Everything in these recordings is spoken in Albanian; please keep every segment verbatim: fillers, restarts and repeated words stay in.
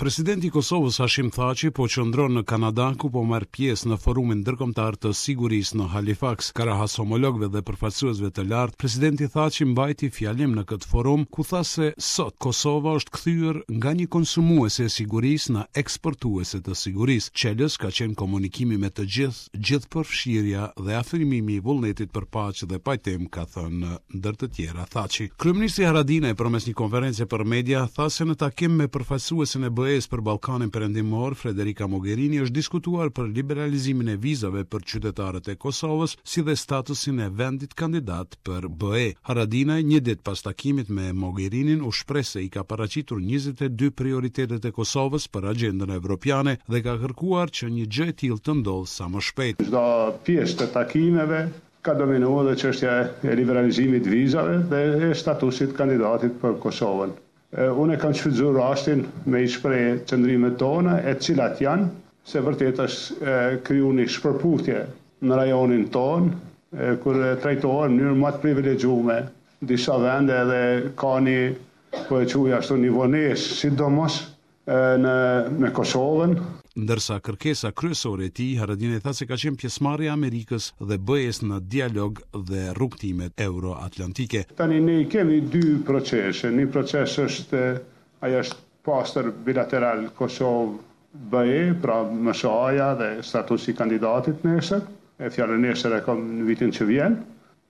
Presidenti i Kosovës Hashim Thaçi po qëndron në Kanada ku po marr pjesë në forumin ndërkombëtar të sigurisë në Halifax. Krahas homologëve dhe përfaqësuesve të lartë, presidenti Thaçi mbajti fjalim në këtë forum ku tha se sot Kosova është kthyer nga një konsumuese e sigurisë në eksportuese të sigurisë. Çelës ka qenë komunikimi me të gjithë, gjithëpërfshirja dhe afirmimi i vullnetit për paqe dhe pajtim, ka thënë ndër të tjera Thaçi. Kryeministri Haradinaj përmes një konferencë për media tha se në takim me përfaqësuesin e B E-s për Ballkanin Perëndimor, Federica Mogherini, është diskutuar për liberalizimin e vizave për qytetarët e Kosovës, si dhe statusin e vendit kandidat për B E. Haradinaj, një ditë pas takimit me Mogherinin, u shpreh se i ka paraqitur njëzet e dy prioritetet e Kosovës për agjendën evropiane dhe ka kërkuar që një gjë e tillë të ndodhë sa më shpejt. Çdo pjesë të takimeve ka dominuar dhe çështja e liberalizimit vizave dhe e statusit kandidatit për Kosovën. Unë kam shfrytzuar rastin me i shpreh qëndrimet tona, e cilat janë se vërtet është krijuar një shpërputhje në rajonin ton, kur trajtohen në mënyrë më të privilegjuar disa vende dhe ka një, po e quaj ashtu, një vonesë, sidomos në me Kosovën. Ndërsa kërkesa kryesore e tij, Haradinaj tha se ka qenë pjesëmarrja e Amerikës dhe B E-s në dialog dhe rrugtimet euro-atlantike. Tani ne kemi dy procese. Një proces është ajo është pastër bilateral Kosovë-B E, pra M S A-ja dhe statusi kandidatit nesër. E fjalën nesër e kam në vitin që vjen.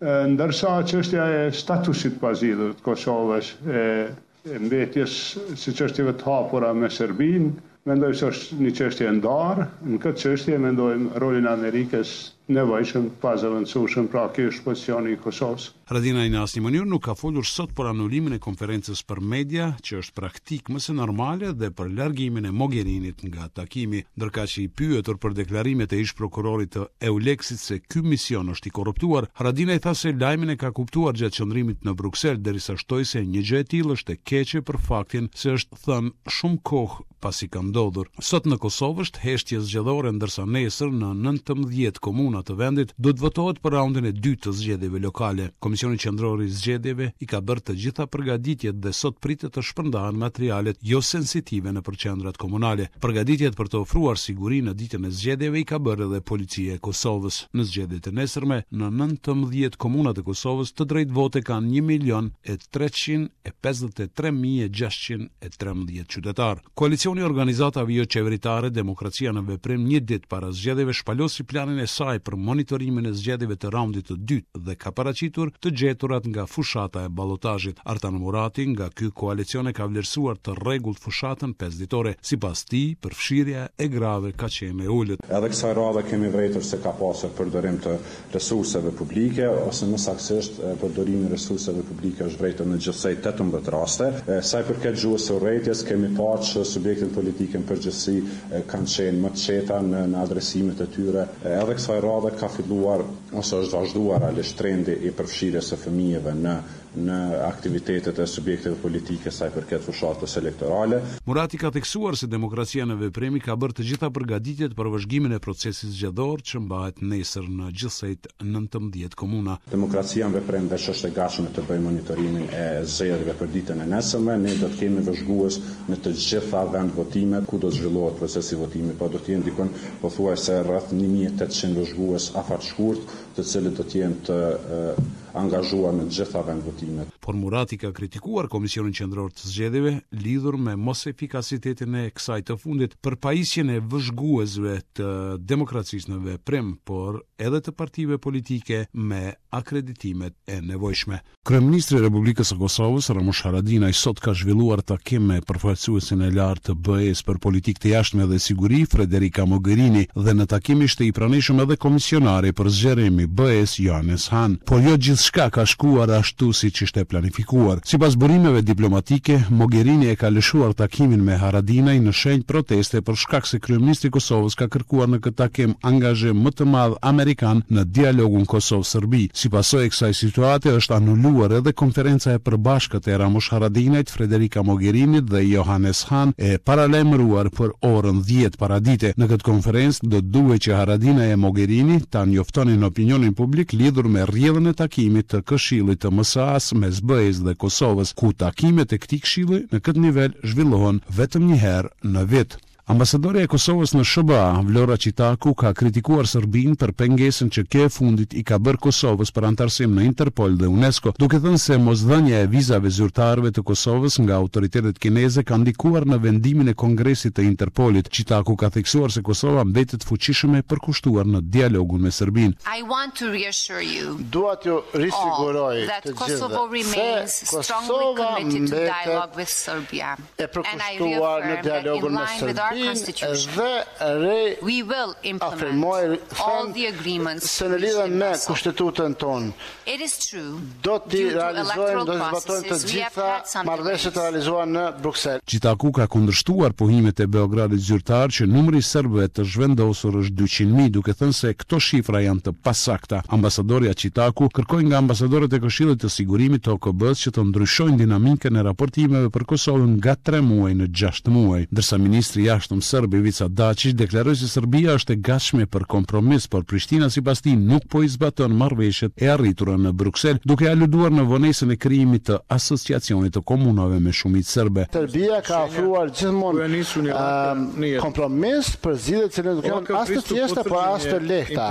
Ndërsa çështja e statusit pazidhur të Kosovës e, e mbetjes si çështjeve të hapura me Serbinë, mendoj se është një çështje e ndarë. Në këtë çështje mendojmë rolin e Amerikës nevojshëm pa zëvendësueshëm, pra ky është pozicioni i Kosovës. Haradinaj në asnjë mënyrë nuk ka folur sot për anulimin e konferencës për media, që është praktik më së normale, dhe për largimin e Mogherinit nga takimi, ndërkaq që i pyetur për deklarimet e ish prokurorit të Euleksit se ky mision është i korruptuar, Haradinaj tha se lajmin e ka kuptuar gjatë qëndrimit në Bruksel, derisa shtoi se një gjë e tillë është e keqe për faktin se është thënë shumë kohë pasi ka ndodhur. Sot në Kosovë është heshtje zgjedhore, ndërsa nesër në nëntëmbëdhjetë komuna të vendit do të votohet për raundin e dytë të zgjedhjeve lokale. Komisioni Qendror i Zgjedhjeve i ka bërë të gjitha përgatitjet dhe sot pritet të shpërndahen materialet jo sensitive në qendrat komunale. Përgatitjet për të ofruar siguri në ditën e zgjedhjeve i ka bërë edhe policia e Kosovës. Në zgjedhjet e nesërme, në nëntëmbëdhjetë komunat e Kosovës të drejtë vote kanë një milion e treqind e pesëdhjetë e tre mijë e gjashtëqind e trembëdhjetë qytetar. Koalicioni i organizatave jo qeveritare Demokracia në Veprim një ditë para zgjedhjeve shpalosi planin e saj për monitorimin e zgjedhjeve të raundit të dytë dhe ka paraqitur të gjeturat nga fushata e ballotazhit. Artan Murati nga ky koalicion e ka vlerësuar të rregullt fushatën pesë ditore. Sipas tij, përfshirja e grave ka qenë e ulët. Edhe kësaj radhe kemi vërejtur se ka pasur përdorim të resurseve publike, ose më saktësisht përdorimi i resurseve publike është vërejtur në gjithsej tetëmbëdhjetë raste. Sa i përket gjuhës së urrëties, kemi parë që subjektet politike në përgjithësi kanë qenë më të qeta në, në adresimet e tyre. Edhe kësaj radhe ka filluar ose është vazhduar realisht trendi i përfshirjes së fëmijëve në në aktivitetet e subjekteve politike sa i përket fushatës elektorale. Murati ka theksuar se Demokracia në Veprim ka bërë të gjitha përgatitjet për vëzhgimin e procesit zgjedhor që mbahet nesër në gjithsejt nëntëmbëdhjetë komuna. Demokracia në Veprim veç është e gatshme të bëjë monitorimin e zgjedhjeve për ditën e nesërme. Ne do të kemi vëzhgues në të gjitha vendvotimet ku do të zhvillohet procesi votimi, pa do të jenë dikon pothuajse rreth një mijë e tetëqind vëzhgues afatshkurt, të cilët do të jenë të uh, angazhuar në gjitha vendvotimet. Por Murati ka kritikuar Komisionin Qendror të Zgjedhjeve lidhur me mos efikasitetin e kësaj të fundit për pajisjen e vëzhguesve të Demokracisë në Veprim, por edhe të partive politike me akreditimet e nevojshme. Kryeministri i Republikës së Kosovës Ramush Haradinaj sot ka zhvilluar takim me përfaqësuesin e lartë të B E-s për politikë të jashtme dhe siguri Federica Mogherini dhe në takim ishte i pranishëm edhe komisionari për zgjerim i B E-s Johannes Hahn. Por jo gjithçka ka shkuar ashtu siç ishte planifikuar. Sipas burimeve diplomatike, Mogherini e ka lëshuar takimin me Haradinaj në shenjë proteste për shkak se kryeministri i Kosovës ka kërkuar në këtë takim angazhim më të madh amerikan në dialogun Kosovë-Serbi. Sipas së kësaj situate është anuluar edhe konferenca e përbashkët e Ramush Haradinajt, Federica Mogherini dhe Johannes Hahn e paralajmëruar për orën dhjetë paradite. Në këtë konferencë do duhet që Haradinaj e Mogherini ta njoftonin opinionin publik lidhur me rrjedhën e takimit zgjerimit të Këshillit të M S A-s mes B E-s dhe Kosovës, ku takimet e këtij këshilli në këtë nivel zhvillohen vetëm një herë në vit. Ambasadorja e Kosovës në S B A, Vlora Qitaku, ka kritikuar Serbinë për pengesën që kjo e fundit i ka bërë Kosovës për antarësim në Interpol dhe UNESCO, duke thënë se mosdhënia e vizave zyrtarëve të Kosovës nga autoritetet kineze ka ndikuar në vendimin e Kongresit të Interpolit. Qitaku ka theksuar se Kosova mbetet fuqishëm e përkushtuar në dialogun me Serbinë. I want to reassure you. Dua t'ju risiguroj that Kosovo remains strongly committed to dialogue with Serbia. And I reaffirm that in line with our Constitution, we will implement all the agreements se në lidhje me kushtetutën tonë. It is true. Do t'i realizojmë, do të zbatojmë të gjitha marrëveshjet e realizuara në Bruksel. Qitaku ka kundërshtuar pohimet e Beogradit zyrtar që numri i serbëve të zhvendosur është dyqind mijë, duke thënë se këto shifra janë të pasakta. Ambasadorja Qitaku kërkoi nga ambasadorët e Këshillit të Sigurimit të O K B-s që të ndryshojnë dinamikën e raportimeve për Kosovën nga tre muaj në gjashtë muaj, ndërsa ministri i jashtëm serb Ivica Dačić deklaroi se Serbia është e gatshme për kompromis, por Prishtina sipas tij nuk po i zbaton marrëveshjet e arritura në Bruksel, duke aluduar në vonesën e krijimit të asociacionit të komunave me shumicë serbe. Serbia ka ofruar gjithmonë uh, kompromis për zgjidhje që nuk janë as të thjeshta por as të lehta.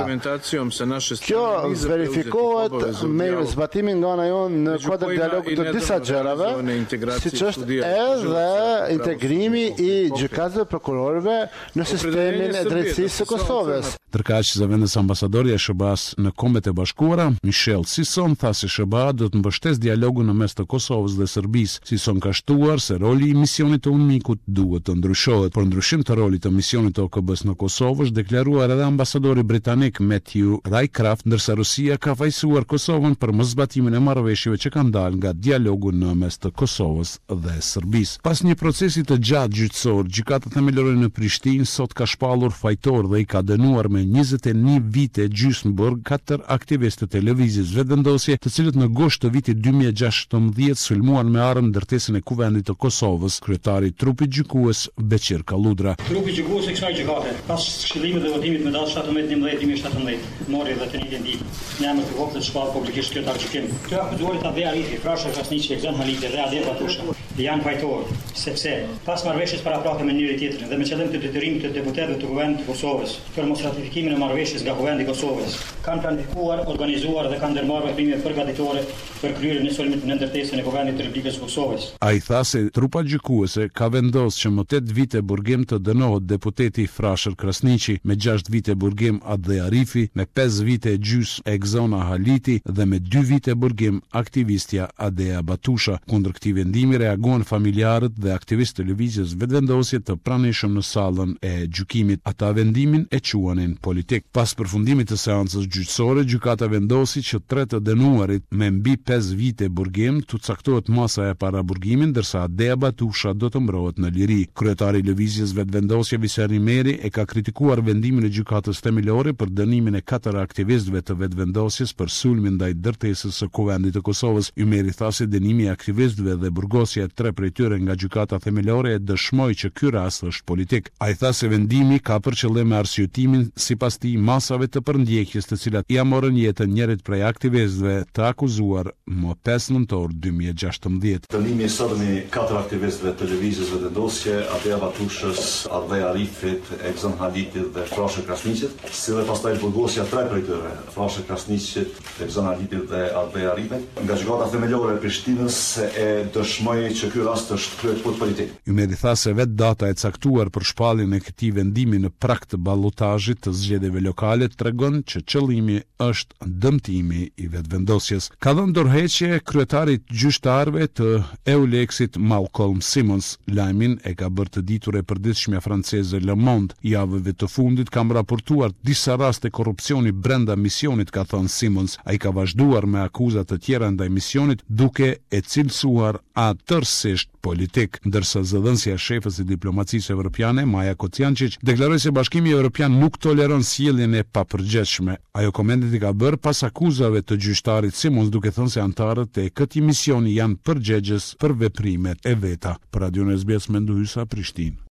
Kjo verifikohet me zbatimin nga ana jonë në kuadër dialogut të disa gjërave, siç është edhe integrimi i gjykatëve prokurorëve në sistemin e drejtësisë së Kosovës. Ndërkaq zëvendës ambasadorja e S B A-s në Kombet e Bashkuara, Michel Sison, tha se S B A do të mbështesë dialogun në mes të Kosovës dhe Serbisë. Sison ka shtuar se roli i misionit të UNMIK-ut duhet të ndryshohet. Për ndryshim të rolit të misionit të O K B-s në Kosovë është deklaruar edhe ambasadori britanik Matthew Rycroft, ndërsa Rusia ka fajsuar Kosovën për mosbatimin e marrëveshjeve që kanë dalë nga dialogu në mes të Kosovës dhe Serbisë. Pas një procesi të gjatë gjyqësor, gjykata themelore në Prishtinë sot ka shpallur fajtor dhe i ka dënuar me njëzet e një vite gjysmëburg katër aktivistë të televizijës vetëvendosje, të cilët në gosht të vitit dy mijë e gjashtëmbëdhjetë sulmuan me armë ndërtesën e kuvendit të Kosovës, kryetari i trupit gjykues Beqir Kalludra. Trupi gjykues i kësaj gjykate, pas këshillimit dhe votimit me datë shtatëmbëdhjetë një dy mijë e shtatëmbëdhjetë, mori dhe të njëjtin ditë, në emër të vogël të shpall publikisht kryetar gjykim. Këto akuzuarit Adhe Arifi, Frasha Krasniqi, Egzan Haliti dhe Ade Batusha janë fajtorë, sepse pas marrëveshjes paraprake me njëri tjetrin dhe me qëllim të detyrimit të deputetëve të kuvendit të Kosovës për mos ratifikimin e marrëveshjes nga kuvendi i Kosovës, kanë planifikuar, organizuar dhe kanë ndërmarrë veprime përgatitore për kryerjen e sulmit në ndërtesën e kuvendit të Republikës së Kosovës. Ai tha se trupa gjykuese ka vendosur që më tetë vite burgim të dënohet deputeti Frashër Krasniqi, me gjashtë vite burgim Adhe Arifi, me pesë vite gjys Egzona Haliti dhe me dy vite burgim aktivistja Adea Batusha. Kundër këtij vendimi reaguan familjarët dhe aktivistë televizijës vetëvendosje të pranishëm në sallën e gjykimit. Ata vendimin e quanin politik. Pas përfundimit të seancës gjyqësore, gjykata vendosi që tre të dënuarit me mbi pesë vite burgim të caktohet masa e para burgimin, ndërsa Adea Batusha do të mbrohet në liri. Kryetari i lëvizjes vetëvendosje Viseri Meri e ka kritikuar vendimin e gjykatës themelore për dënimin e katër aktivistëve të vetëvendosjes për sulmin ndaj ndërtesës së kuvendit të Kosovës. Ymeri tha se dënimi i aktivistëve dhe burgosja e tre prej tyre nga gjykata themelore e dëshmoi që ky rast është politik. Ai tha se vendimi ka për qëllim arsyetimin sipas tij masave të përndjekjes të cilat ia morën jetën njërit prej aktivistëve të akuzuar më pesë nëntor dy mijë e gjashtëmbëdhjetë. Dënimi i sotëm i katër aktivistëve të televizijës vetëvendosje, Adea Batushës, Adhe Arifit, Egzon Halitit dhe Frashë Krasniqit, si dhe pastaj burgosja tre prej tyre, Frashë Krasniqit, Egzon Halitit dhe Adhe Arifit, nga gjykata themelore e Prishtinës e dëshmoi që ky rast është kryer politik. Ymeri tha se vetë data e caktuar për shpalljen e këtij vendimi në prag të ballotazhit të zgjedhjeve lokale tregon që qëllimi është dëmtimi i vetëvendosjes. Ka dhënë dorëheqje kryetarit gjyqtarëve të Eulexit Malcolm Simons. Lajmin e ka bërë të ditur e përditshmja franceze Le Monde. Javëve të fundit kam raportuar disa raste korrupsioni brenda misionit, ka thënë Simons. Ai ka vazhduar me akuza të tjera ndaj misionit duke e cilësuar atërsisht politik, ndërsa zëdhënësja e shefës e diplomacisë evropiane Maja Kociančić deklaroi se Bashkimi Evropian nuk toleron sjelljen e papërgjegjshme. Ajo komentet i ka bërë pas akuzave të gjyqtarit Simons, duke thënë se antarët e këtij misioni janë përgjegjës për veprimet e veta. Për Radio S B S Mendu Hysa, Prishtinë.